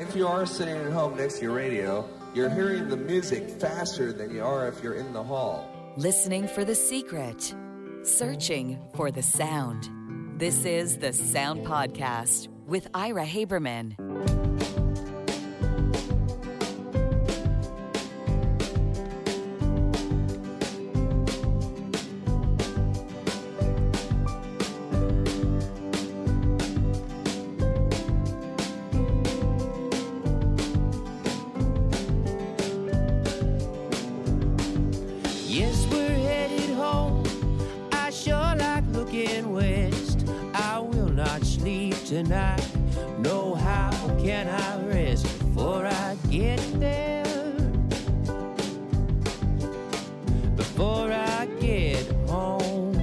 If you are sitting at home next to your radio, you're hearing the music faster than you are if you're in the hall. Listening for the secret. Searching for the sound. This is the Sound Podcast with Ira Haberman. Tonight, no, how can I rest before I get there? Before I get home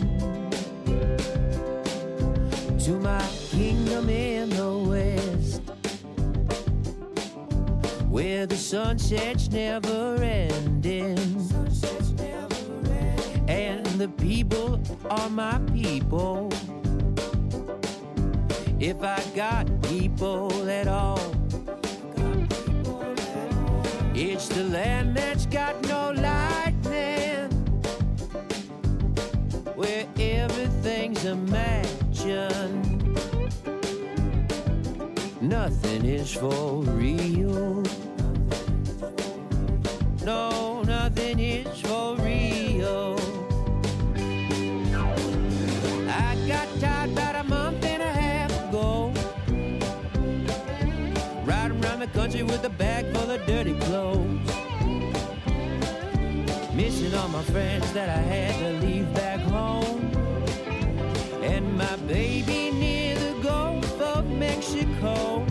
to my kingdom in the west, where the sunset's never ending, and the people are my people. If I got people at all, it's the land that's got no lightning, where everything's imagined. Nothing is for real. No, nothing is for real. I got tired about a month and a half ago, riding around the country with a bag full of dirty clothes, missing all my friends that I had to leave back home, and my baby near the Gulf of Mexico.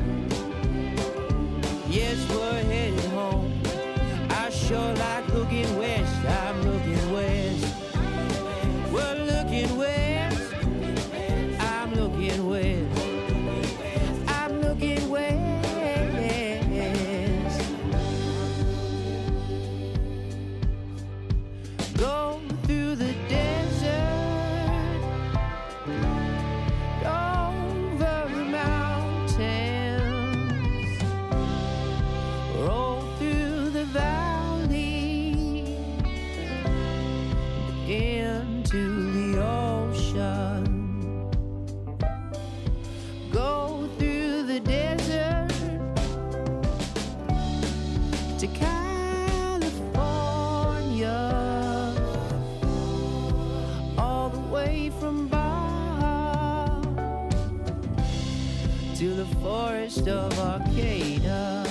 Yes, we're headed home. I sure like looking west. I'm looking west. We're looking west. I'm looking west. I'm looking west. Go through the desert, over the mountains, roll through the valley, into the ocean. Go through the desert to California, all the way from Baja to the forest of Arcata.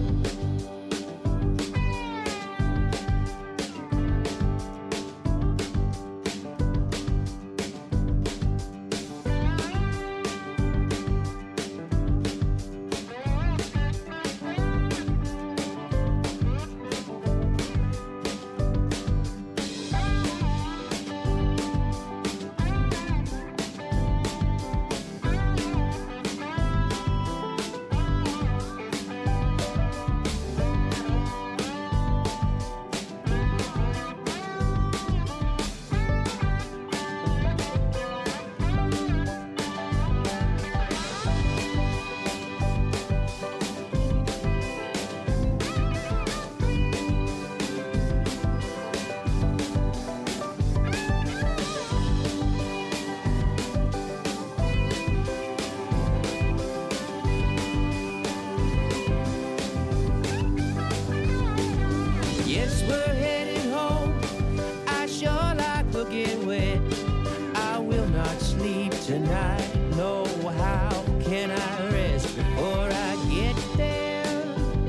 Yes, we're headed home. I sure like looking wet. I will not sleep tonight. No, how can I rest before I get there?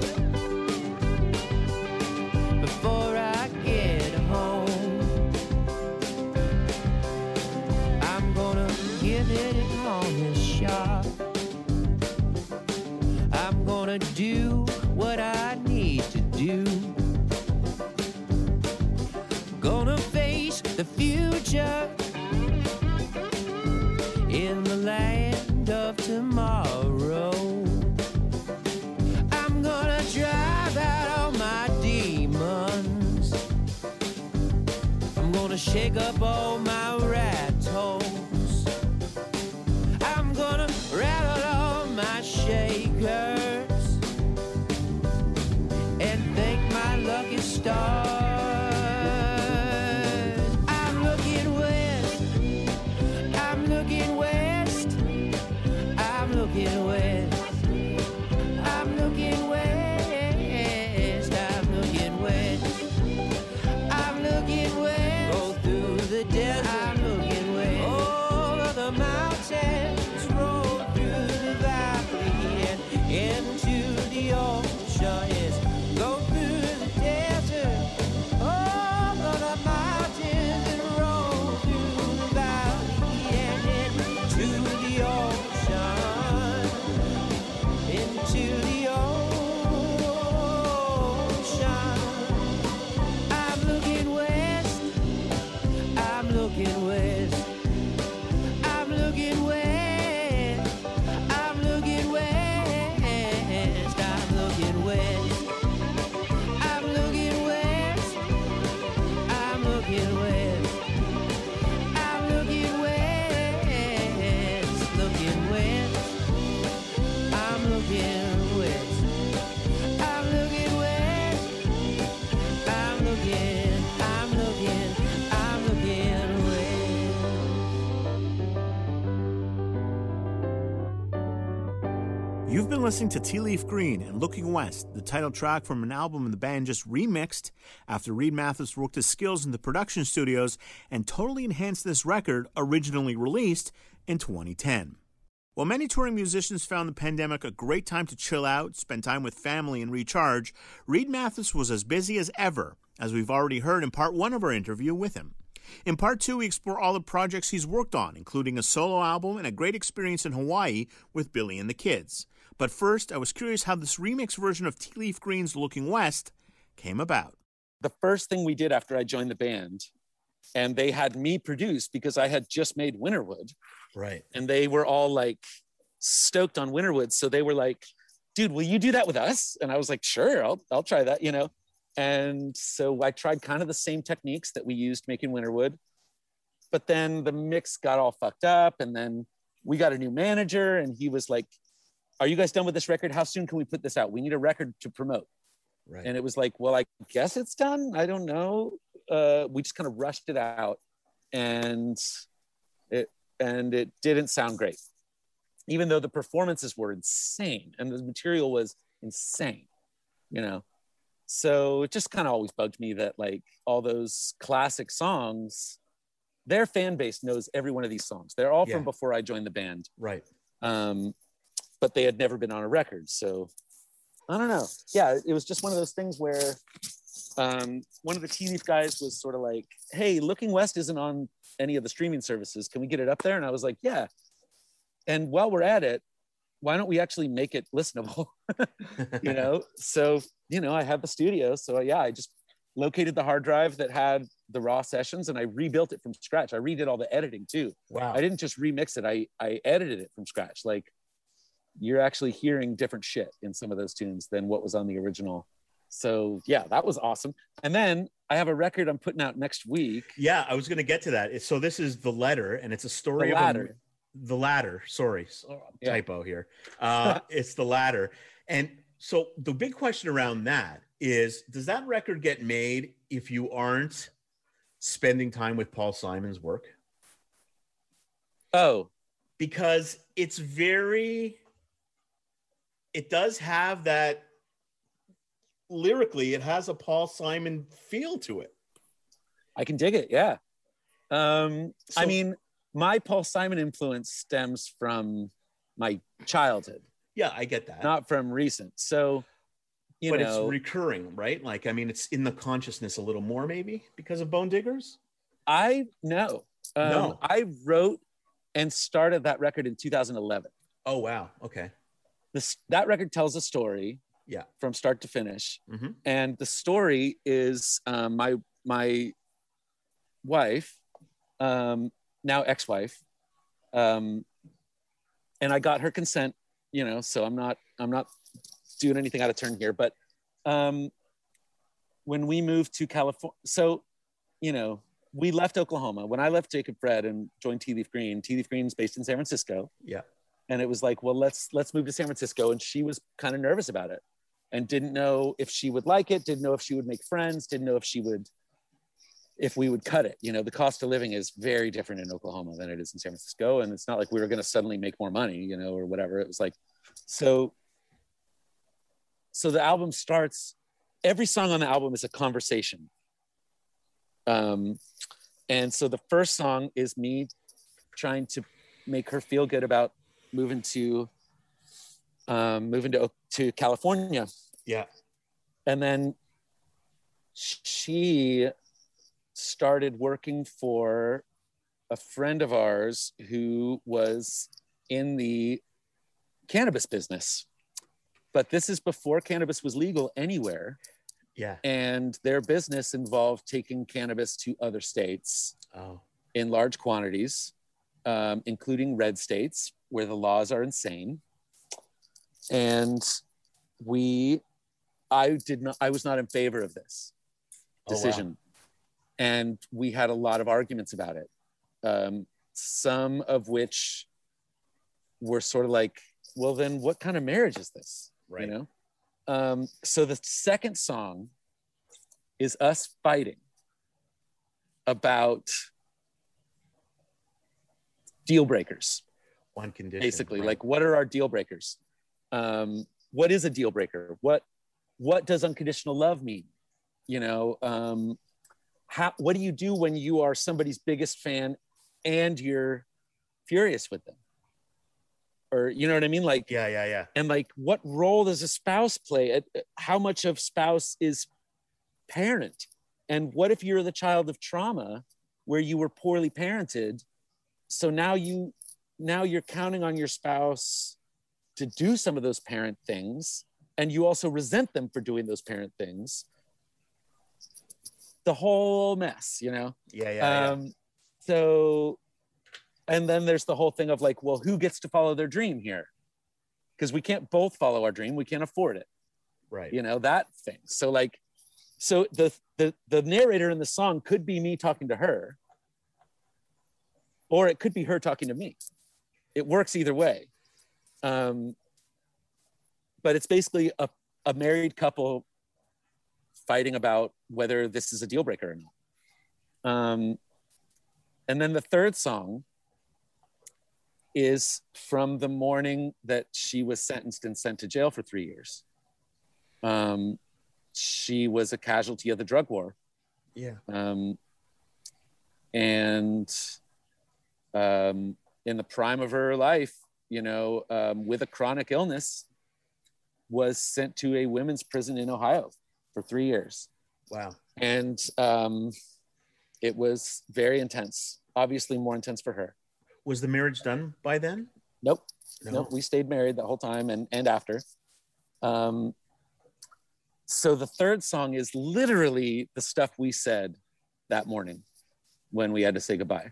Before I get home, I'm gonna give it an honest shot. I'm gonna do what I need to do. Gonna face the future in the land of tomorrow. I'm gonna drive out all my demons. I'm gonna shake up all my rat holes. I'm gonna rattle all my shakers. near the ocean. I'm looking west, I'm looking west, I'm looking west, I'm looking west, I'm looking west, I'm looking west, I'm looking west, I'm looking west, looking west, I'm looking west, I'm looking west, I'm looking, I'm looking, I'm looking west. You've been listening to Tea Leaf Green and Looking West, the title track from an album the band just remixed after Reed Mathis worked his skills in the production studios and totally enhanced this record, originally released in 2010. While many touring musicians found the pandemic a great time to chill out, spend time with family, and recharge, Reed Mathis was as busy as ever, as we've already heard in part one of our interview with him. In part two, we explore all the projects he's worked on, including a solo album and a great experience in Hawaii with Billy and the Kids. But first, I was curious how this remix version of Tea Leaf Green's Looking West came about. The first thing we did after I joined the band, and they had me produce because I had just made Winterwood, Right. and they were all like stoked on Winterwood. So they were like, dude, will you do that with us? And I was like, sure, I'll try that, you know? And so I tried kind of the same techniques that we used making Winterwood, but then the mix got all fucked up. And then we got a new manager and he was like, are you guys done with this record? How soon can we put this out? We need a record to promote. Right. And it was like, well, I guess it's done. I don't know. We just kind of rushed it out and it didn't sound great, even though the performances were insane and the material was insane, you know? So it just kind of always bugged me that like all those classic songs, their fan base knows every one of these songs. They're all from before I joined the band. Right. But they had never been on a record. So I don't know. Yeah, it was just one of those things where one of the Tea Leaf guys was sort of like, hey, Looking West isn't on any of the streaming services. Can we get it up there? And I was like, yeah. And while we're at it, why don't we actually make it listenable? You know? So, you know, I had the studio. So yeah, I just located the hard drive that had the raw sessions and I rebuilt it from scratch. I redid all the editing too. Wow. I didn't just remix it. I edited it from scratch. Like you're actually hearing different shit in some of those tunes than what was on the original. So yeah, that was awesome. And then I have a record I'm putting out next week. Yeah, I was going to get to that. So this is The Letter, and it's a story The of Ladder. The Ladder. Sorry, Yeah. typo here. It's The Ladder. And so the big question around that is, does that record get made if you aren't spending time with Paul Simon's work? Oh, Because it's it does have that, lyrically, it has a Paul Simon feel to it. I can dig it. Yeah. I mean, my Paul Simon influence stems from my childhood, Yeah, I get that. not from recent. So, but know, it's recurring, right? Like, I mean, it's in the consciousness a little more, maybe, because of Bone Diggers? I know. No. I wrote and started that record in 2011. Oh, wow. Okay. That record tells a story Yeah. from start to finish. Mm-hmm. And the story is my wife, now ex-wife, and I got her consent, you know, so I'm not doing anything out of turn here, but when we moved to California, so, you know, we left Oklahoma. When I left Jacob Fred and joined Tea Leaf Green's based in San Francisco. Yeah. And it was like, well, let's move to San Francisco. And she was kind of nervous about it and didn't know if she would like it, didn't know if she would make friends, didn't know if we would cut it. You know, the cost of living is very different in Oklahoma than it is in San Francisco. And it's not like we were going to suddenly make more money, you know, or whatever. It was like, so the album starts, every song on the album is a conversation. And so the first song is me trying to make her feel good about moving to California. Yeah. And then she started working for a friend of ours who was in the cannabis business. But this is before cannabis was legal anywhere. Yeah. And their business involved taking cannabis to other states in large quantities, including red states where the laws are insane. And I was not in favor of this decision. Wow. And we had a lot of arguments about it. Some of which were sort of like, well, then what kind of marriage is this? Right. You know? So the second song is us fighting about deal breakers. One condition. Basically, right. like, what are our deal breakers? What is a deal breaker? What does unconditional love mean? You know, what do you do when you are somebody's biggest fan and you're furious with them? Or, you know what I mean? Like, yeah. And like, what role does a spouse play? How much of spouse is parent? And what if you're the child of trauma where you were poorly parented? So now you're counting on your spouse to do some of those parent things, and you also resent them for doing those parent things. The whole mess, you know? Yeah. So, and then there's the whole thing of like, well, who gets to follow their dream here? Because we can't both follow our dream. We can't afford it. Right. You know, that thing. So like, so the narrator in the song could be me talking to her, or it could be her talking to me. It works either way. But it's basically a married couple fighting about whether this is a deal breaker or not. And then the third song is from the morning that she was sentenced and sent to jail for 3 years. She was a casualty of the drug war. Yeah. And in the prime of her life, you know, with a chronic illness, was sent to a women's prison in Ohio for 3 years. Wow. And it was very intense, obviously more intense for her. Was the marriage done by then? Nope. No. Nope. We stayed married the whole time and after. So the third song is literally the stuff we said that morning when we had to say goodbye.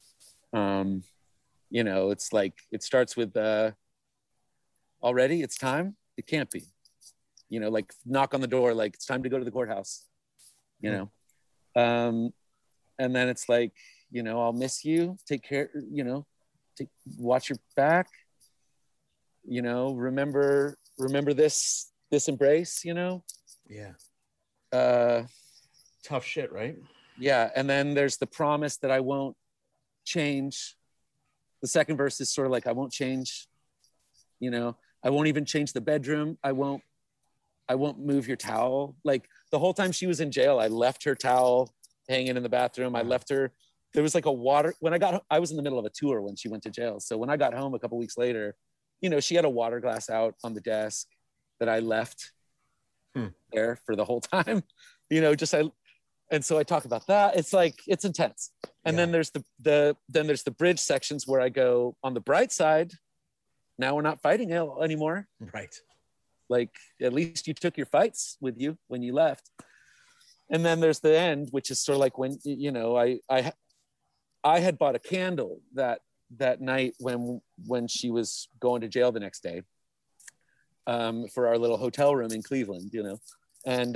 You know, it's like, it starts with already it's time. It can't be, you know, like knock on the door, like it's time to go to the courthouse, you know? And then it's like, you know, I'll miss you. Take care, you know, watch your back, you know, remember this embrace, you know? Yeah. Tough shit, right? Yeah. And then there's the promise that I won't change. The second verse is sort of like, I won't change, you know, I won't even change the bedroom. I won't move your towel. Like the whole time she was in jail, I left her towel hanging in the bathroom. I left her, there was like a water, I was in the middle of a tour when she went to jail. So when I got home a couple weeks later, you know, she had a water glass out on the desk that I left there for the whole time, you know, and so I talk about that. It's like, it's intense. And then there's the bridge sections where I go, on the bright side, now we're not fighting anymore. Right. Like, at least you took your fights with you when you left. And then there's the end, which is sort of like when, you know, I had bought a candle that night when she was going to jail the next day, for our little hotel room in Cleveland, you know, and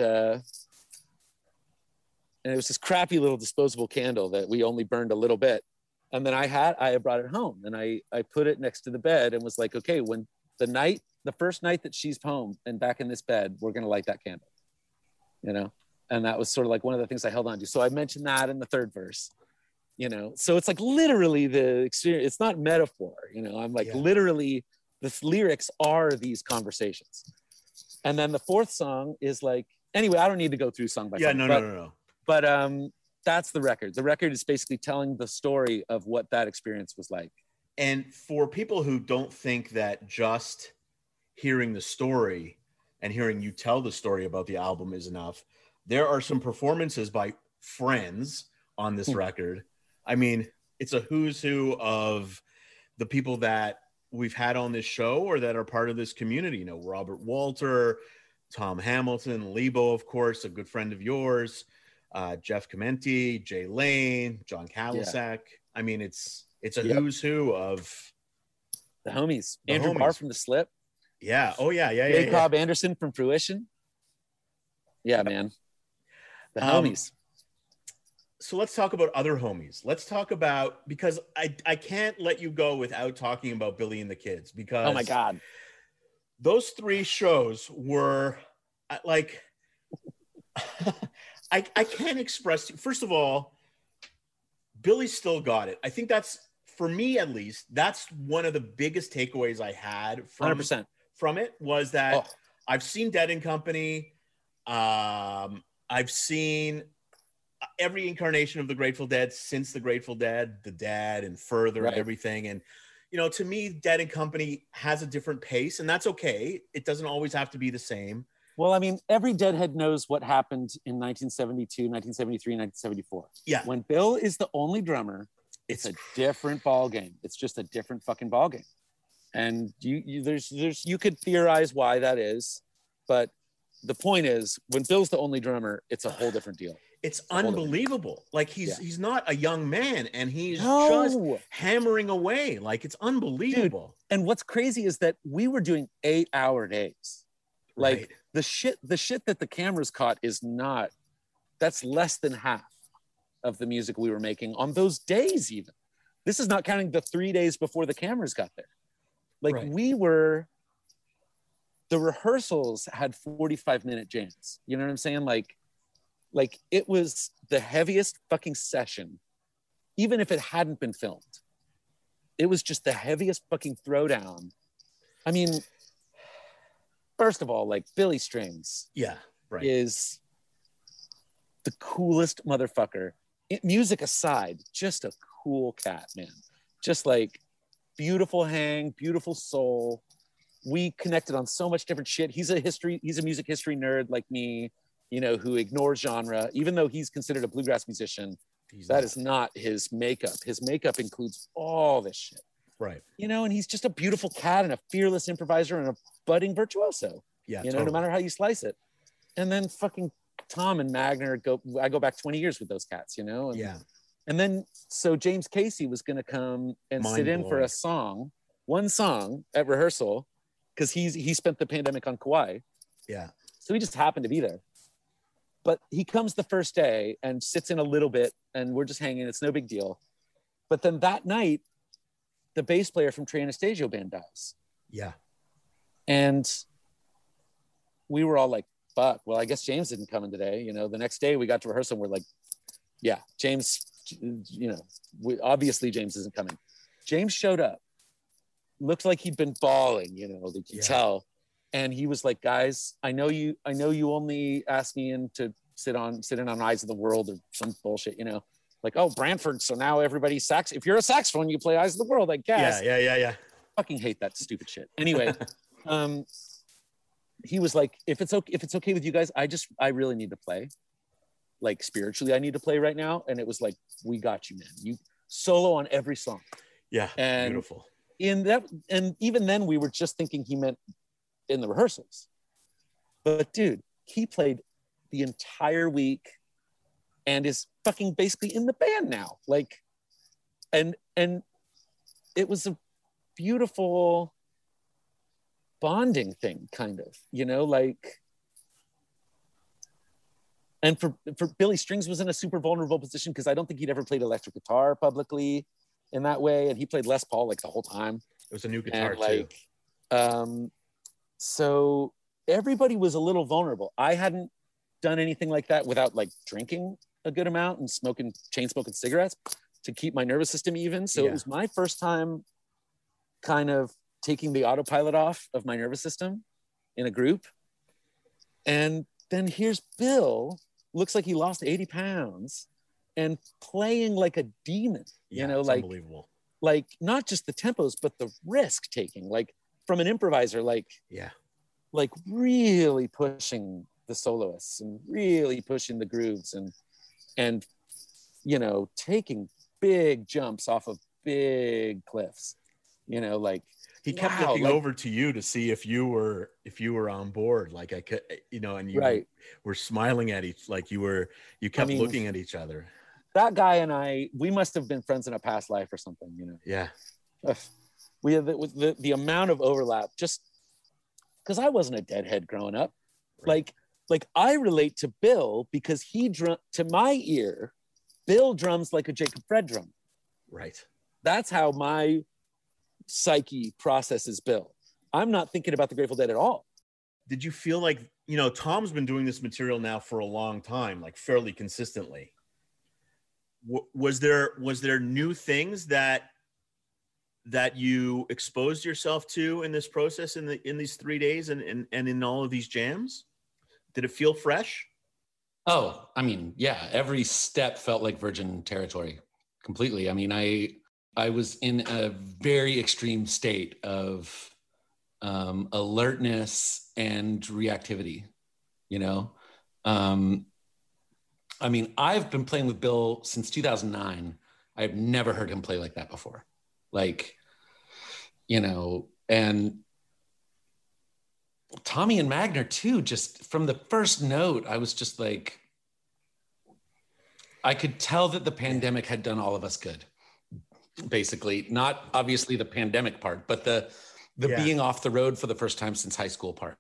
it was this crappy little disposable candle that we only burned a little bit. And then I had brought it home and I put it next to the bed and was like, okay, when the first night that she's home and back in this bed, we're going to light that candle, you know? And that was sort of like one of the things I held on to. So I mentioned that in the third verse, you know? So it's like literally the experience. It's not metaphor, you know? I'm like, literally the lyrics are these conversations. And then the fourth song is like, anyway, I don't need to go through song by song. No. But that's the record. The record is basically telling the story of what that experience was like. And for people who don't think that just hearing the story and hearing you tell the story about the album is enough, there are some performances by friends on this record. I mean, it's a who's who of the people that we've had on this show or that are part of this community. You know, Robert Walter, Tom Hamilton, Lebo, of course, a good friend of yours, Jeff Comenti, Jay Lane, John Kalasek. I mean, it's a who's who of the homies. Andrew Barr from The Slip. Yeah. Oh, yeah. Cobb Anderson from Fruition. Yeah, man. The homies. So let's talk about other homies. Let's talk about, because I can't let you go without talking about Billy and the Kids, because oh my God, those 3 shows were like, I can't express. First of all, Billy still got it. I think that's, for me at least, that's one of the biggest takeaways I had from 100%. From it was that I've seen Dead and Company. I've seen every incarnation of the Grateful Dead since the Grateful Dead, the Dad and Further and everything. And, you know, to me, Dead and Company has a different pace, and that's okay. It doesn't always have to be the same. Well, I mean, every Deadhead knows what happened in 1972, 1973, 1974. Yeah. When Bill is the only drummer, it's a different ball game. It's just a different fucking ball game. And you could theorize why that is, but the point is, when Bill's the only drummer, it's a whole different deal. It's unbelievable. Like he's not a young man, and he's just hammering away. Like, it's unbelievable. Dude, and what's crazy is that we were doing 8-hour days. Like the shit that the cameras caught that's less than half of the music we were making on those days. Even this is not counting the 3 days before the cameras got there. Like the rehearsals had 45-minute jams. You know what I'm saying? Like it was the heaviest fucking session, even if it hadn't been filmed. It was just the heaviest fucking throwdown. I mean, first of all, like, Billy Strings is the coolest motherfucker. Music aside, just a cool cat, man. Just like beautiful hang, beautiful soul. We connected on so much different shit. He's a music history nerd like me, you know, who ignores genre, even though he's considered a bluegrass musician. That is not his makeup. His makeup includes all this shit. Right. You know, and he's just a beautiful cat and a fearless improviser and a budding virtuoso. Yeah. You know, no matter how you slice it. And then fucking Tom and Magner I go back 20 years with those cats, you know? And, and then, so James Casey was going to come and sit in for one song at rehearsal, because he spent the pandemic on Kauai. Yeah. So he just happened to be there. But he comes the first day and sits in a little bit, and we're just hanging. It's no big deal. But then that night, the bass player from Trey Anastasio Band dies. Yeah. And we were all like, fuck, well, I guess James didn't come in today. You know, the next day we got to rehearsal and we're like, yeah, James, you know, obviously James isn't coming. James showed up. Looked like he'd been bawling, you know, you could tell. And he was like, guys, I know you only asked me in to sit in on Eyes of the World or some bullshit, you know, like, oh, Brantford. So now everybody's if you're a saxophone, you play Eyes of the World, I guess. Yeah. Fucking hate that stupid shit. Anyway, he was like, if it's okay with you guys, I really need to play. Like, spiritually, I need to play right now. And it was like, we got you, man. You solo on every song. Yeah. And beautiful. And even then we were just thinking he meant in the rehearsals. But dude, he played the entire week and is fucking basically in the band now. Like, and it was a beautiful bonding thing, kind of, you know, like. And for Billy, Strings was in a super vulnerable position because I don't think he'd ever played electric guitar publicly in that way, and he played Les Paul like the whole time. It was a new guitar too. So everybody was a little vulnerable. I hadn't done anything like that without like drinking a good amount and chain smoking cigarettes to keep my nervous system even. So it was my first time kind of taking the autopilot off of my nervous system in a group. And then here's Bill, looks like he lost 80 pounds and playing like a demon, you know, like unbelievable. Like not just the tempos, but the risk taking, like from an improviser, like really pushing the soloists and really pushing the grooves and you know, taking big jumps off of big cliffs, you know, like. he kept looking over to you to see if you were on board. Like I could, and you were smiling at you kept looking at each other. That guy and I, we must have been friends in a past life or something, Yeah. We have the amount of overlap, just because I wasn't a deadhead growing up. Right. Like I relate to Bill because to my ear, Bill drums like a Jacob Fred drum. Right. That's how my psyche processes Bill. I'm not thinking about the Grateful Dead at all. Did you feel like, Tom's been doing this material now for a long time, like fairly consistently. Was there new things that you exposed yourself to in this process in these 3 days and in all of these jams? Did it feel fresh? Oh, I mean, yeah, every step felt like virgin territory completely. I mean, I was in a very extreme state of alertness and reactivity, I mean, I've been playing with Bill since 2009. I've never heard him play like that before. And Tommy and Magner too, just from the first note, I was just like, I could tell that the pandemic had done all of us good, basically. Not obviously the pandemic part, but the being off the road for the first time since high school part.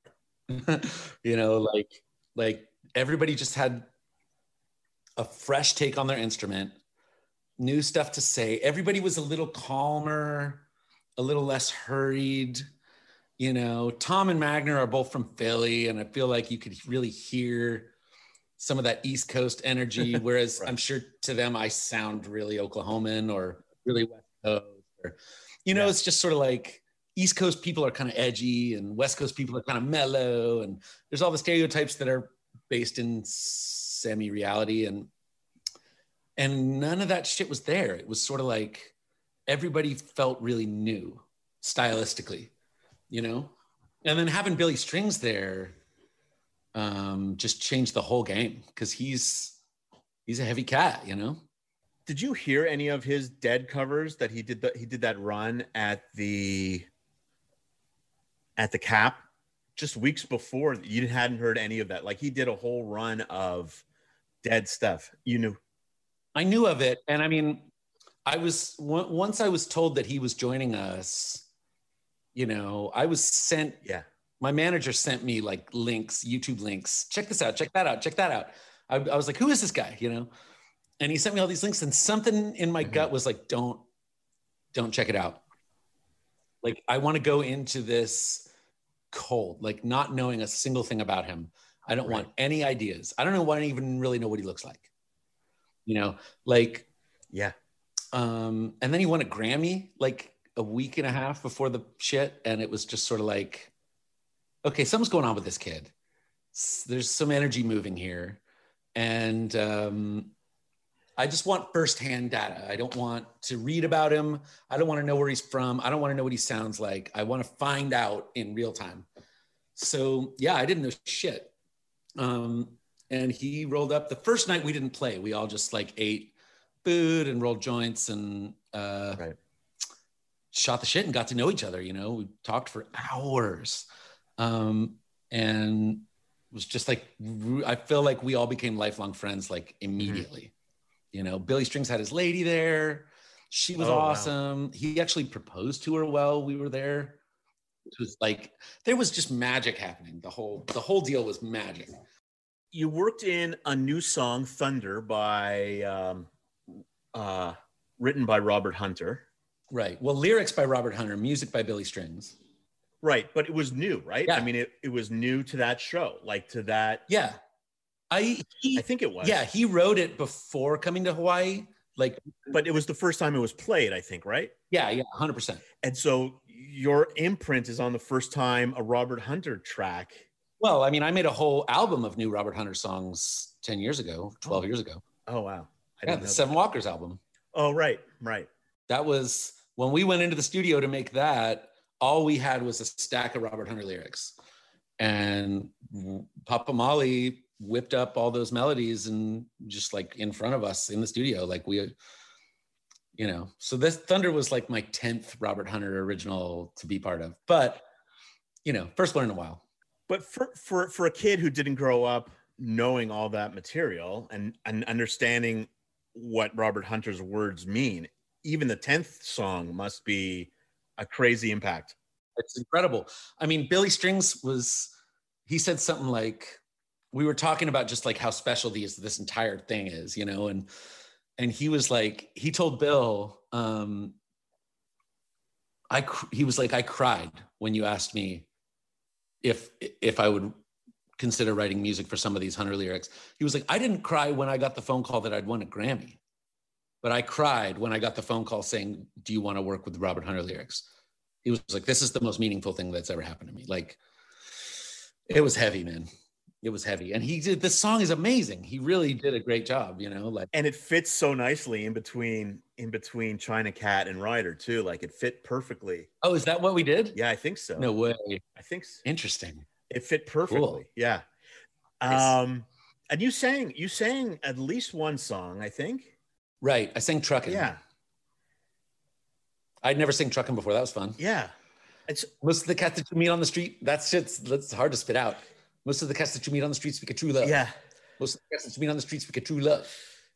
Like everybody just had a fresh take on their instrument, new stuff to say. Everybody was a little calmer, a little less hurried. Tom and Magner are both from Philly, and I feel like you could really hear some of that East Coast energy, whereas right. I'm sure to them I sound really Oklahoman or really West Coast. Or, it's just sort of like East Coast people are kind of edgy and West Coast people are kind of mellow, and there's all the stereotypes that are based in semi-reality, and none of that shit was there. It was sort of like everybody felt really new stylistically, and then having Billy Strings there just changed the whole game because he's a heavy cat, Did you hear any of his Dead covers that he did that run at the Cap just weeks before? You hadn't heard any of that. Like he did a whole run of Dead stuff. You knew? I knew of it. And I mean, once I was told that he was joining us, I was sent, my manager sent me like links, YouTube links. Check this out, check that out, check that out. I was like, who is this guy? And he sent me all these links, and something in my gut was like, don't check it out. Like, I want to go into this cold, like not knowing a single thing about him. I don't want any ideas. I don't even really know what he looks like. And then he won a Grammy like a week and a half before the shit. And it was just sort of like, okay, something's going on with this kid. There's some energy moving here. And I just want firsthand data. I don't want to read about him. I don't want to know where he's from. I don't want to know what he sounds like. I want to find out in real time. So yeah, I didn't know shit. And he rolled up. The first night we didn't play. We all just like ate food and rolled joints and shot the shit and got to know each other. We talked for hours. And it was just like, I feel like we all became lifelong friends like immediately. Billy Strings had his lady there. She was awesome. Wow. He actually proposed to her while we were there. It was like, there was just magic happening. The whole deal was magic. You worked in a new song, Thunder, written by Robert Hunter. Right. Well, lyrics by Robert Hunter, music by Billy Strings. Right. But it was new, right? Yeah. I mean, it was new to that show, like to that. Yeah. I think it was. Yeah. He wrote it before coming to Hawaii. But it was the first time it was played, I think, right? Yeah. 100%. And so your imprint is on the first time a Robert Hunter track. Well, I mean, I made a whole album of new Robert Hunter songs 10 years ago, 12 years ago. Oh, wow. The Seven Walkers album. Oh, right. That was, when we went into the studio to make that, all we had was a stack of Robert Hunter lyrics. And Papa Molly whipped up all those melodies and just like in front of us in the studio. Like you know. So this Thunder was like my 10th Robert Hunter original to be part of, but you know, first one in a while. But for a kid who didn't grow up knowing all that material and understanding what Robert Hunter's words mean, even the 10th song must be a crazy impact. It's incredible. I mean, Billy Strings he said something like, we were talking about just like how special this entire thing is, you know, and he was like, he told Bill, he was like, I cried when you asked me if I would consider writing music for some of these Hunter lyrics. He was like, I didn't cry when I got the phone call that I'd won a Grammy, but I cried when I got the phone call saying, do you want to work with Robert Hunter lyrics? He was like, this is the most meaningful thing that's ever happened to me. Like, it was heavy, man. It was heavy. And this song is amazing. He really did a great job, you know, like, and it fits so nicely in between China Cat and Rider too. Like, it fit perfectly. Oh, is that what we did? Yeah, I think so. No way. I think so. Interesting. It fit perfectly. Cool. Yeah. Nice. And you sang at least one song, I think. Right. I sang Truckin'. Yeah. I'd never sang Truckin' before. That was fun. Yeah. Most of the cats that you meet on the street, that's hard to spit out. Most of the cats that you meet on the street speak of true love. Yeah. Most of the cats that you meet on the street speak of true love.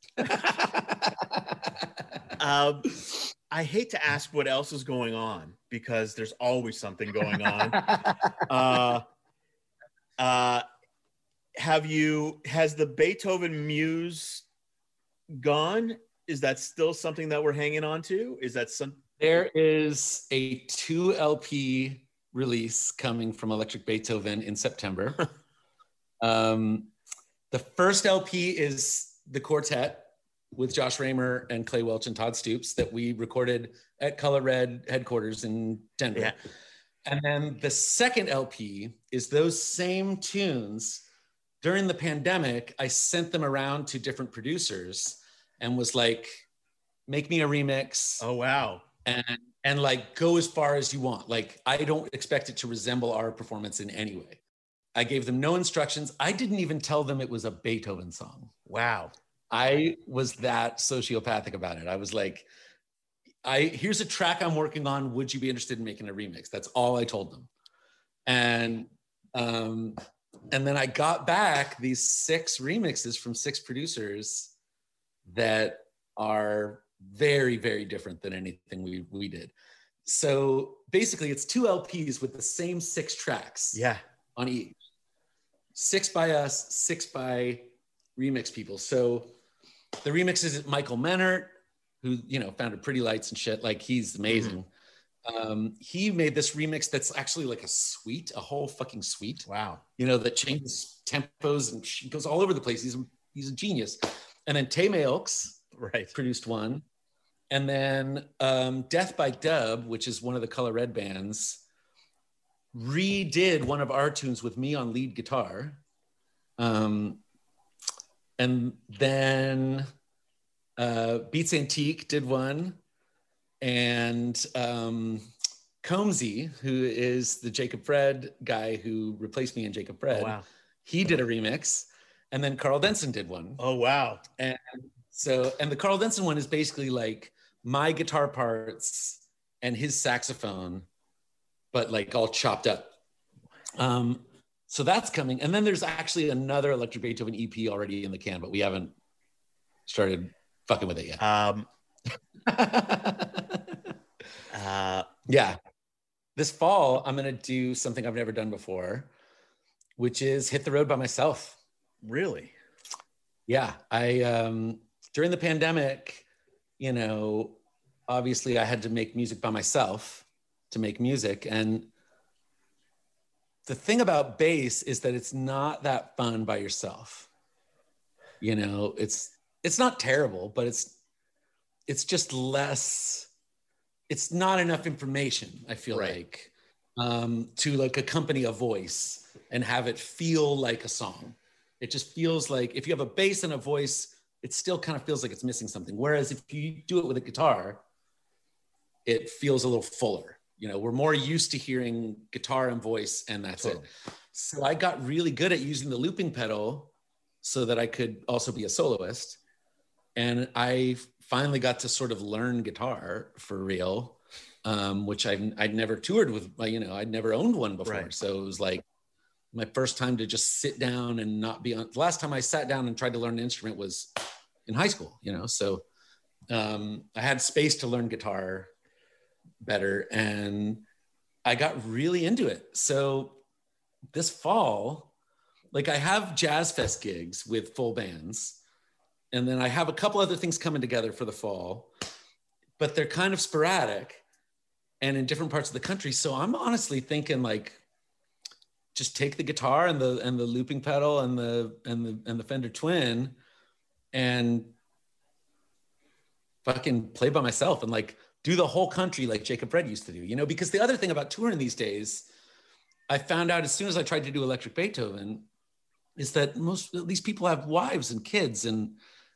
I hate to ask what else is going on because there's always something going on. Has the Beethoven muse gone? Is that still something that we're hanging on to? Is that some? There is a 2 LP release coming from Electric Beethoven in September. The first LP is the quartet with Josh Raymer and Clay Welch and Todd Stoops that we recorded at Color Red headquarters in Denver. Yeah. And then the second LP is those same tunes. During the pandemic, I sent them around to different producers and was like, make me a remix. Oh, wow. And like, go as far as you want. Like, I don't expect it to resemble our performance in any way. I gave them no instructions. I didn't even tell them it was a Beethoven song. Wow. I was that sociopathic about it. I was like, here's a track I'm working on. Would you be interested in making a remix? That's all I told them. And then I got back these 6 remixes from 6 producers that are very, very different than anything we did. So basically it's 2 LPs with the same 6 tracks. Yeah. On each. 6 by us, 6 by remix people. So the remix is Michael Menert, who, you know, founded Pretty Lights and shit. Like, he's amazing. Mm-hmm. He made this remix that's actually like a whole fucking suite. Wow. You know, that changes tempos and goes all over the place. He's a genius. And then Tay Oaks produced one. And then Death by Dub, which is one of the Color Red bands, redid one of our tunes with me on lead guitar. And then Beats Antique did one. And Combsy, who is the Jacob Fred guy who replaced me in Jacob Fred, he did a remix. And then Carl Denson did one. Oh, wow. And the Carl Denson one is basically like my guitar parts and his saxophone, but like all chopped up. So that's coming. And then there's actually another Electric Beethoven EP already in the can, but we haven't started fucking with it yet. Yeah. This fall, I'm going to do something I've never done before, which is hit the road by myself. Really? Yeah. During the pandemic, you know, obviously I had to make music by myself to make music. And the thing about bass is that it's not that fun by yourself. You know, it's not terrible, but it's just less, it's not enough information, I feel like, to like accompany a voice and have it feel like a song. It just feels like if you have a bass and a voice, it still kind of feels like it's missing something. Whereas if you do it with a guitar, it feels a little fuller. You know, we're more used to hearing guitar and voice, and that's it. So I got really good at using the looping pedal so that I could also be a soloist. And I finally got to sort of learn guitar for real, which I'd never toured with, I'd never owned one before. Right. So it was like my first time to just sit down and not be on. The last time I sat down and tried to learn an instrument was in high school, so I had space to learn guitar better, and I got really into it. So this fall, like, I have Jazz Fest gigs with full bands, and then I have a couple other things coming together for the fall, but they're kind of sporadic and in different parts of the country. So I'm honestly thinking, like, just take the guitar and the looping pedal and the Fender Twin and fucking play by myself and like do the whole country like Jacob Fred used to do, because the other thing about touring these days, I found out as soon as I tried to do Electric Beethoven, is that most of these people have wives and kids, and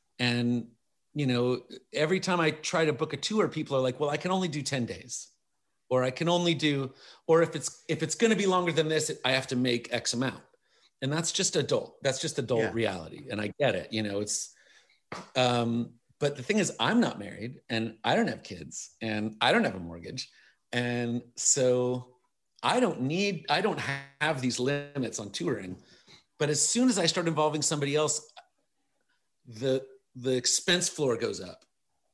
every time I try to book a tour, people are like, well, I can only do 10 days, or I can only do, or if it's going to be longer than this, I have to make X amount. And that's just adult reality. And I get it, it's, but the thing is, I'm not married and I don't have kids and I don't have a mortgage. And so I don't have these limits on touring. But as soon as I start involving somebody else, the expense floor goes up,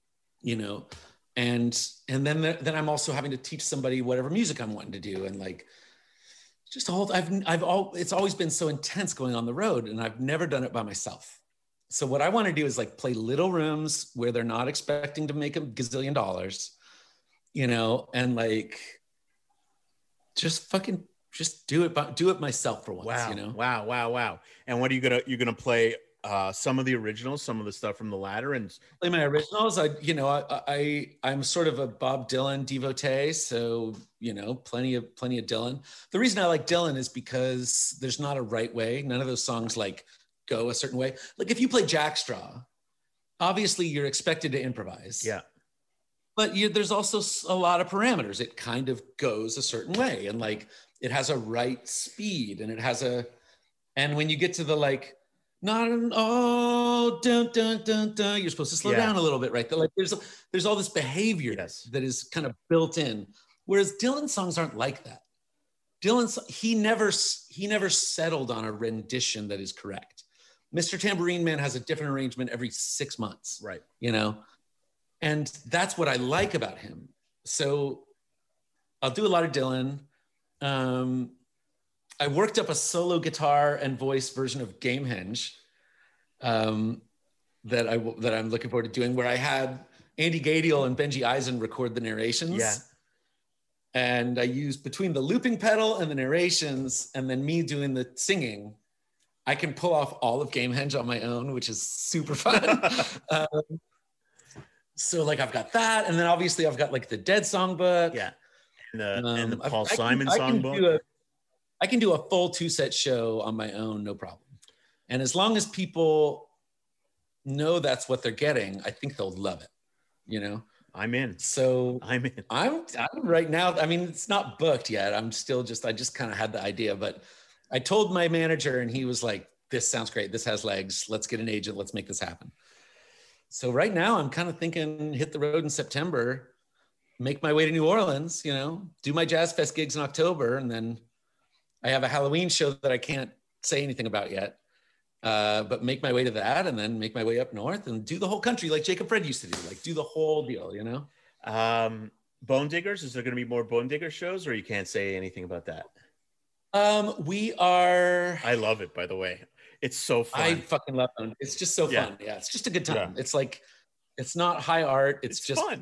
and then I'm also having to teach somebody whatever music I'm wanting to do. And like, just it's always been so intense going on the road, and I've never done it by myself. So what I want to do is like play little rooms where they're not expecting to make $1 gazillion, and like just do it myself for once. Wow. And what are you're gonna play some of the originals, some of the stuff from the latter, and play my originals? I'm sort of a Bob Dylan devotee, so plenty of Dylan. The reason I like Dylan is because there's not a right way. None of those songs like go a certain way. Like if you play Jackstraw, obviously you're expected to improvise. Yeah. But there's also a lot of parameters. It kind of goes a certain way, and like it has a right speed, and and when you get to the like, dun dun dun dun, you're supposed to slow down a little bit, right? Like there's all this behavior that is kind of built in. Whereas Dylan songs aren't like that. He never settled on a rendition that is correct. Mr. Tambourine Man has a different arrangement every 6 months. Right. And that's what I like about him. So I'll do a lot of Dylan. I worked up a solo guitar and voice version of Gamehenge that I'm looking forward to doing, where I had Andy Gadiel and Benji Eisen record the narrations. Yeah. And I used between the looping pedal and the narrations and then me doing the singing, I can pull off all of Gamehenge on my own, which is super fun. So like I've got that. And then obviously I've got like the Dead songbook. Yeah. And the Paul Simon songbook. I can do a full 2-set show on my own, no problem. And as long as people know that's what they're getting, I think they'll love it, I'm in. So I'm in. I'm right now. I mean, it's not booked yet. I just kind of had the idea, but I told my manager and he was like, this sounds great. This has legs. Let's get an agent. Let's make this happen. So right now I'm kind of thinking hit the road in September, make my way to New Orleans, do my Jazz Fest gigs in October. And then I have a Halloween show that I can't say anything about yet, but make my way to that and then make my way up north and do the whole country like Jacob Fred used to do, like do the whole deal, Bone Diggers, is there going to be more Bone Digger shows, or you can't say anything about that? I love it, by the way. It's so fun. I fucking love them. It's just so fun. Yeah. It's just a good time. Yeah. It's like, it's not high art. It's just fun.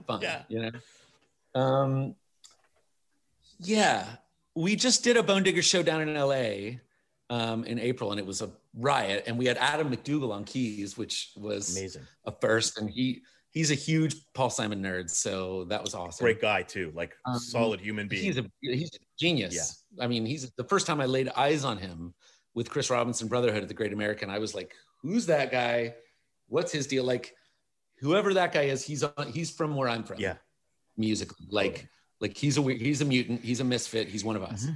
Yeah. Yeah. We just did a Bone Digger show down in LA in April, and it was a riot. And we had Adam McDougall on keys, which was amazing, a first. And he's a huge Paul Simon nerd, so that was awesome. Great guy too, like solid human being. He's a genius. Yeah. I mean, he's the first time I laid eyes on him with Chris Robinson Brotherhood at the Great American, I was like, who's that guy? What's his deal? Like, whoever that guy is, he's from where I'm from. Yeah, musically, like he's a mutant, he's a misfit, he's one of us.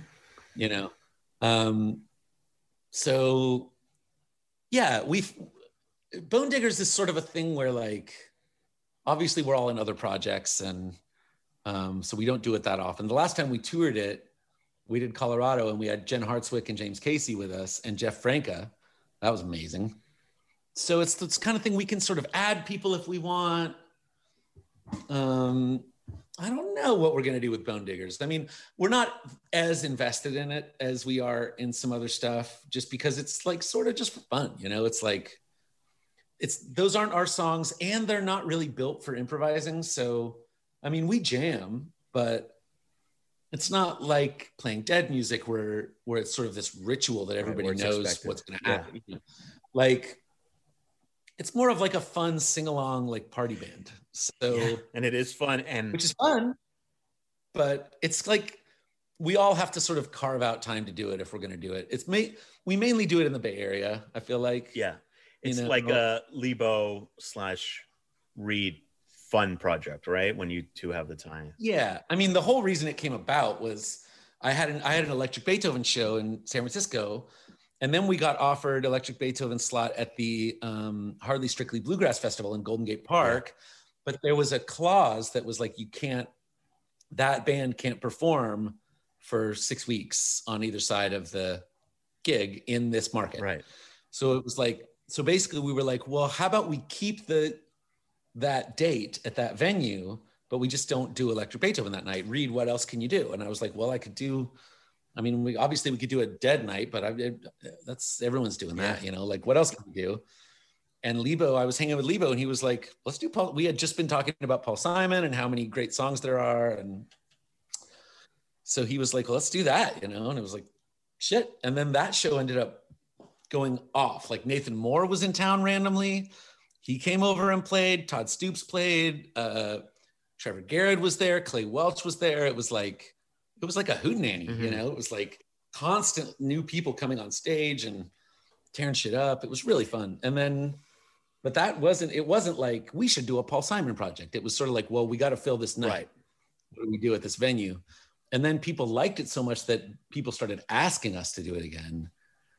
So yeah, Bone Diggers is sort of a thing where like obviously we're all in other projects, and so we don't do it that often. The last time we toured it, we did Colorado, and we had Jen Hartswick and James Casey with us, and Jeff Franca. That was amazing. So it's this kind of thing we can sort of add people if we want. I don't know what we're going to do with Bone Diggers. I mean, we're not as invested in it as we are in some other stuff, just because it's like sort of just for fun. You know, it's like, those aren't our songs, and they're not really built for improvising. So, I mean, we jam, but it's not like playing Dead music where it's sort of this ritual that everybody knows what's going to happen. Yeah. Like, it's more of like a fun sing-along, like party band. So, yeah, and it is fun, and which is fun, but it's like we all have to sort of carve out time to do it if we're going to do it. We mainly do it in the Bay Area, I feel like. Yeah, it's like a Lebo / Reed fun project, right? When you two have the time. Yeah, I mean, the whole reason it came about was I had an Electric Beethoven show in San Francisco. And then we got offered Electric Beethoven slot at the Hardly Strictly Bluegrass Festival in Golden Gate Park. Yeah. But there was a clause that was like, that band can't perform for 6 weeks on either side of the gig in this market. Right. So it was like, so basically we were like, well, how about we keep that date at that venue, but we just don't do Electric Beethoven that night. Reed, what else can you do? And I was like, well, we could do a Dead night, but that's everyone's doing that, you know, like what else can we do? And Lebo, I was hanging with Lebo, and he was like, let's do Paul. We had just been talking about Paul Simon and how many great songs there are. And so he was like, well, let's do that, you know? And it was like, shit. And then that show ended up going off. Like Nathan Moore was in town randomly. He came over and played. Todd Stoops played. Trevor Garrett was there. Clay Welch was there. It was like a hootenanny, you know? It was like constant new people coming on stage and tearing shit up. It was really fun. And then, but it wasn't like we should do a Paul Simon project. It was sort of like, well, we got to fill this night. Right. What do we do at this venue? And then people liked it so much that people started asking us to do it again.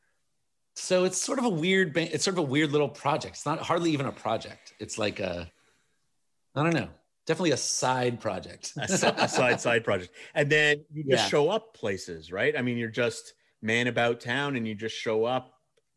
So it's sort of a weird little project. It's not hardly even a project. It's like I don't know. Definitely a side project. a side project. And then you just show up places, right? I mean, you're just man about town, and you just show up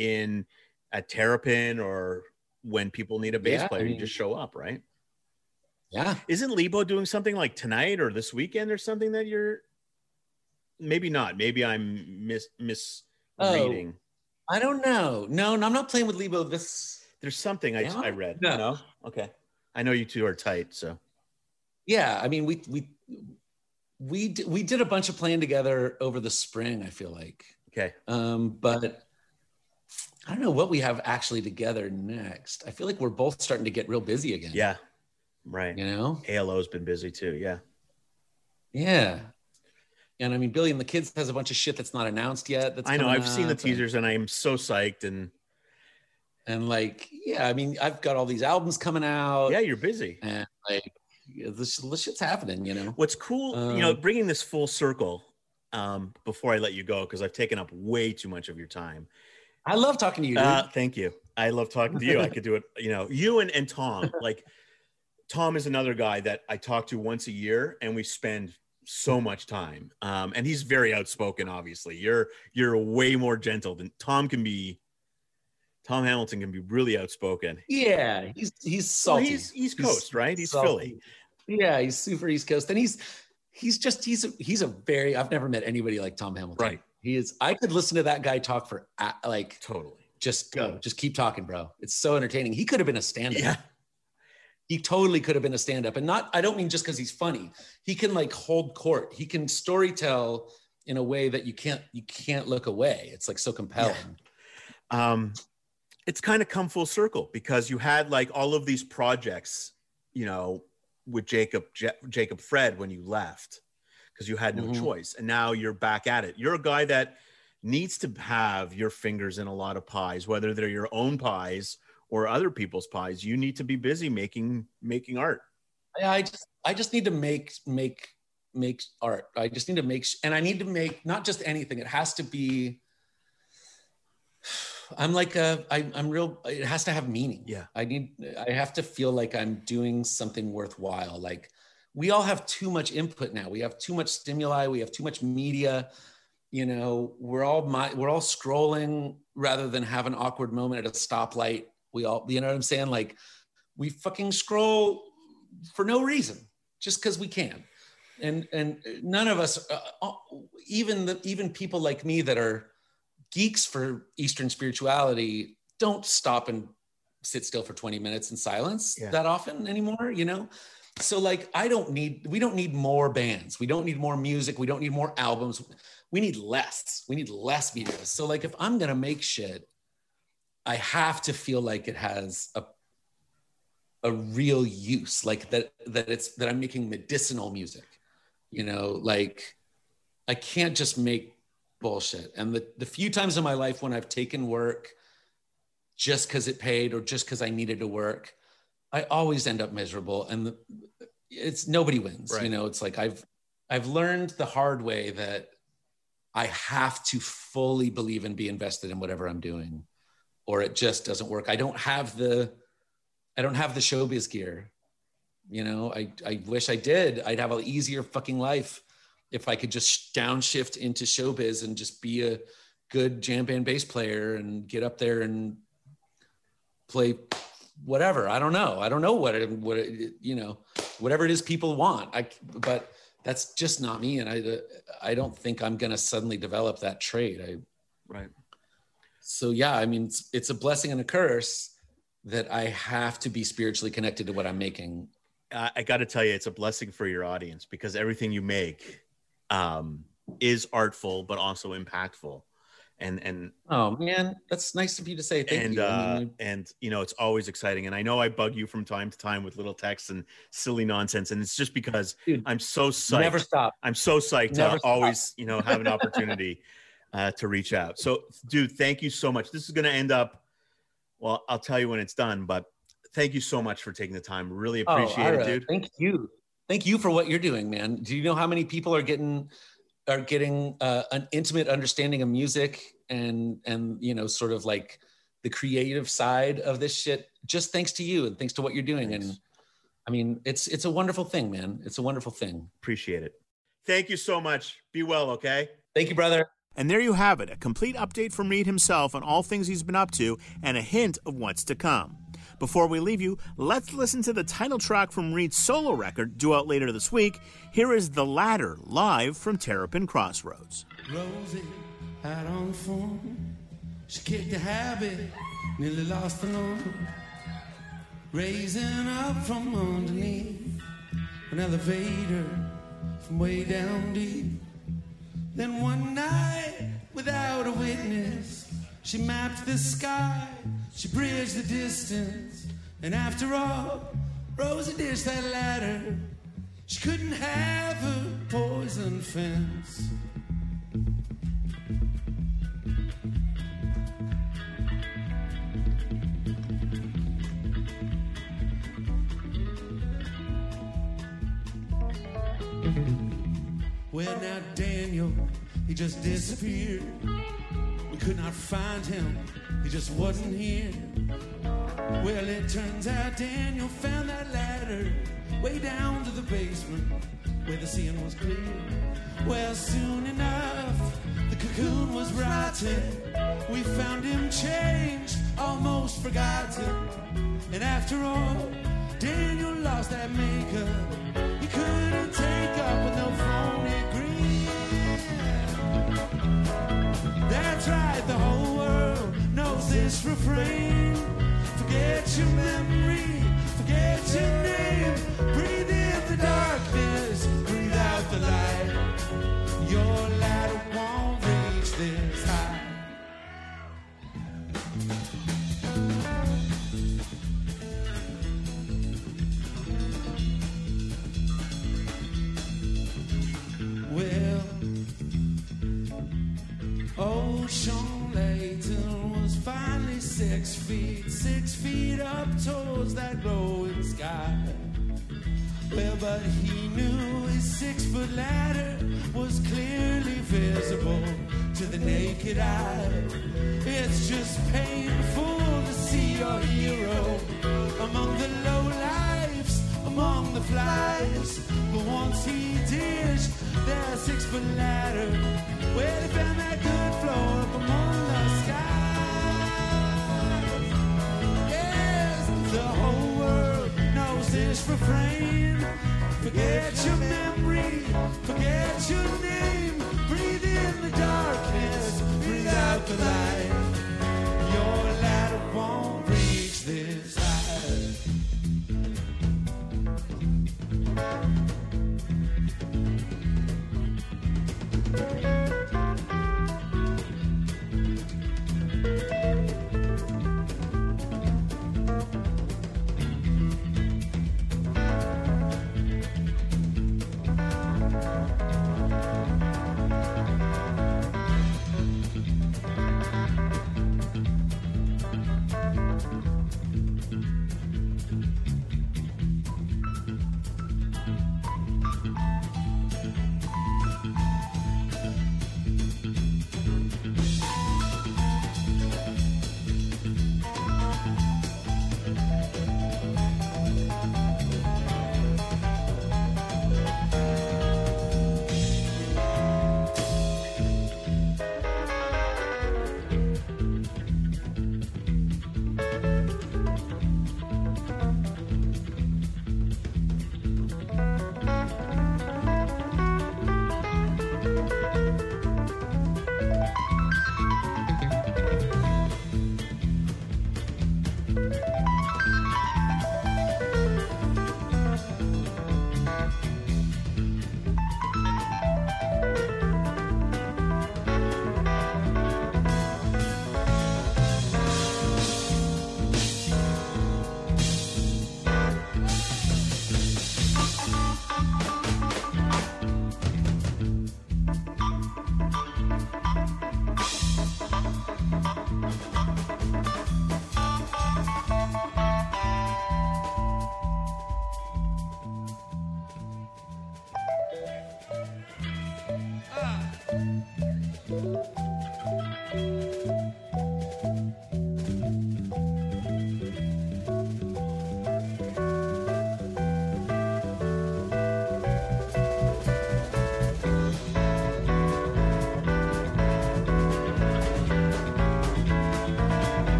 at Terrapin, or when people need a bass player, you just show up, right? Yeah. Isn't Lebo doing something like tonight or this weekend or something that you're maybe not? Maybe I'm misreading. I don't know. No, I'm not playing with Lebo this. There's something I read. No? Okay. I know you two are tight, so. Yeah, I mean, we did a bunch of playing together over the spring, I feel like. Okay. But I don't know what we have actually together next. I feel like we're both starting to get real busy again. Yeah. Right. You know? ALO's been busy too. Yeah. Yeah. And I mean, Billy and the Kids has a bunch of shit that's not announced yet. I know. I've seen the teasers, and I am so psyched. And like, yeah, I mean, I've got all these albums coming out. Yeah, you're busy. And like, this shit's happening, you know? What's cool, you know, bringing this full circle, before I let you go, because I've taken up way too much of your time. I love talking to you, dude. Thank you. I love talking to you. I could do it, you know, you and Tom. Like, Tom is another guy that I talk to once a year, and we spend so much time. And he's very outspoken, obviously. You're way more gentle than Tom can be. Tom Hamilton can be really outspoken. Yeah, he's salty. Well, he's East Coast, right? He's salty. Philly. Yeah, he's super East Coast, and he's a very. I've never met anybody like Tom Hamilton. Right. He is. I could listen to that guy talk for like totally. Just go. Just keep talking, bro. It's so entertaining. He could have been a stand-up. Yeah. He totally could have been a stand-up, and I don't mean just because he's funny. He can like hold court. He can storytell in a way that you can't look away. It's like so compelling. Yeah. It's kind of come full circle, because you had like all of these projects, you know, with Jacob Fred when you left, because you had no choice. And now you're back at it. You're a guy that needs to have your fingers in a lot of pies, whether they're your own pies or other people's pies. You need to be busy making art. I just need to make art. I just need to make, and I need to make not just anything. It has to be, I'm like I'm real. It has to have meaning. Yeah. I have to feel like I'm doing something worthwhile. Like we all have too much input now. We have too much stimuli. We have too much media. You know, we're all scrolling rather than have an awkward moment at a stoplight. We all, you know what I'm saying? Like we fucking scroll for no reason, just because we can. And none of us, even people like me that are geeks for Eastern spirituality, don't stop and sit still for 20 minutes in silence that often anymore, you know? So like, we don't need more bands. We don't need more music. We don't need more albums. We need less media. So like, if I'm going to make shit, I have to feel like it has a real use, like that I'm making medicinal music, you know, like I can't just make bullshit. And the few times in my life when I've taken work just because it paid or just because I needed to work, I always end up miserable. And it's nobody wins, right. You know, it's like I've learned the hard way that I have to fully believe and be invested in whatever I'm doing, or it just doesn't work. I don't have the showbiz gear. You know, I wish I did. I'd have an easier fucking life if I could just downshift into showbiz and just be a good jam band bass player and get up there and play whatever. I don't know what you know, whatever it is people want. But that's just not me. And I don't think I'm going to suddenly develop that trait. Right. So yeah, I mean, it's a blessing and a curse that I have to be spiritually connected to what I'm making. I got to tell you, it's a blessing for your audience because everything you make is artful, but also impactful. And oh man, that's nice of you to say. Thank you. And you know, it's always exciting. And I know I bug you from time to time with little texts and silly nonsense. And it's just because I'm so psyched. Never stop. I'm so psyched to always, you know, have an opportunity to reach out. So dude, thank you so much. This is going to end up, well, I'll tell you when it's done, but thank you so much for taking the time. Really appreciate it, dude. Thank you. Thank you for what you're doing, man. Do you know how many people are getting an intimate understanding of music and you know, sort of like the creative side of this shit, just thanks to you and thanks to what you're doing. Thanks. And I mean, it's a wonderful thing, man. It's a wonderful thing. Appreciate it. Thank you so much. Be well, okay? Thank you, brother. And there you have it, a complete update from Reed himself on all things he's been up to and a hint of what's to come. Before we leave you, let's listen to the title track from Reed's solo record, due out later this week. Here is The Ladder, live from Terrapin Crossroads. Rosie out on the phone, she kicked a habit, nearly lost the norm. Raising up from underneath an elevator from way down deep. Then one night, without a witness, she mapped the sky, she bridged the distance. And after all, Rosie ditched that ladder. She couldn't have her poison fence. Well, now Daniel, he just disappeared. We could not find him, he just wasn't here. Well, it turns out Daniel found that ladder way down to the basement where the ceiling was clear. Well, soon enough, the cocoon was rotten. We found him changed, almost forgotten. And after all, Daniel lost that makeup. He couldn't take up with no phony grin. That's right, the whole world knows this refrain. Forget your memory, forget your name. Breathe in the darkness, breathe out the light. Your ladder won't reach this high. Well, old Sean Layton was finally 6 feet up towards that glowing sky. Well, but he knew his 6-foot ladder was clearly visible to the naked eye. It's just painful to see your hero among the lowlifes, among the flies. But once he dished their 6-foot ladder, where they found that good floor up among the skies. Yes, the whole world knows this refrain. Forget your memory, forget your name. Breathe in the darkness, breathe out the light. Your ladder won't reach this high.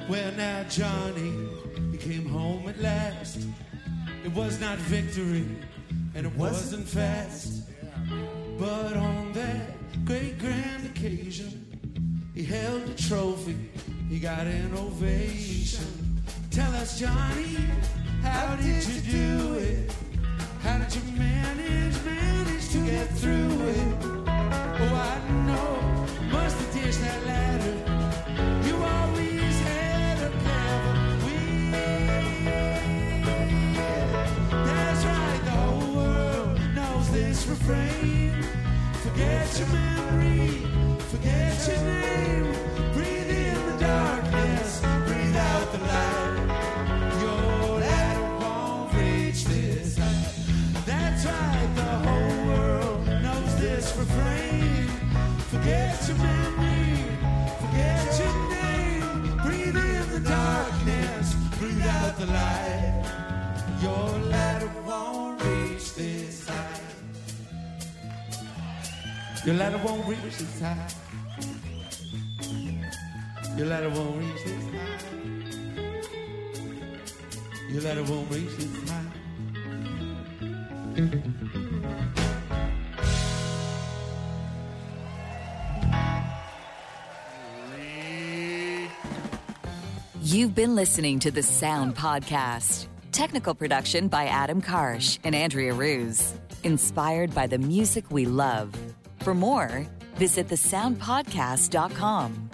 Well, now Johnny, he came home at last. It was not victory, and it wasn't fast. But on that great grand occasion, he held a trophy, he got an ovation. Tell us, Johnny, how did you do it? How did you manage to get through it? Oh, I know, must have ditched that ladder. You always had a clever win. That's right, the whole world knows this refrain. Forget your memory, forget your name. Breathe in the darkness, breathe out the light. Your ladder won't reach this height. That's right, the whole world knows this refrain. Forget your memory, forget your name. Breathe in the darkness, breathe out the light. Your ladder won't reach this height. Your ladder won't reach this high. Your ladder won't reach this high. Your ladder won't reach this high. You've been listening to The Sound Podcast. Technical production by Adam Karsh and Andrea Ruse. Inspired by the music we love. For more, visit thesoundpodcast.com.